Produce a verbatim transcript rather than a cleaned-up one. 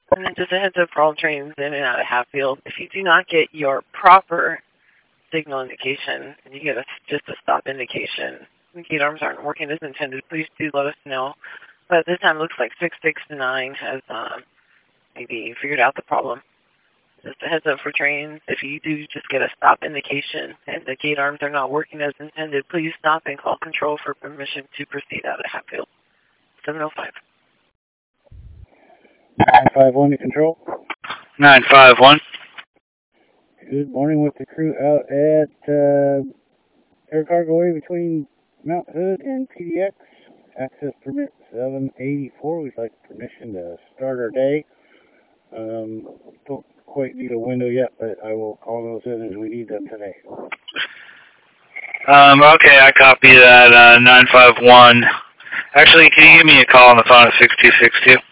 And then just a heads up for all trains in and out of Hatfield. If you do not get your proper signal indication and you get a, just a stop indication, the gate arms aren't working as intended, please do let us know. But this time it looks like six six nine has um, maybe figured out the problem. Just a heads up for trains. If you do just get a stop indication and the gate arms are not working as intended, please stop and call control for permission to proceed out of Hatfield. seven oh five. nine five one to control. nine five one. Good morning with the crew out at uh, Air Cargo Way between Mount Hood and P D X. Access permit seven eighty-four. We'd like permission to start our day. Um, don't quite need a window yet, but I will call those in as we need them today. Um, okay, I copy that, uh, nine five one. Actually, can you give me a call on the phone at six two six two?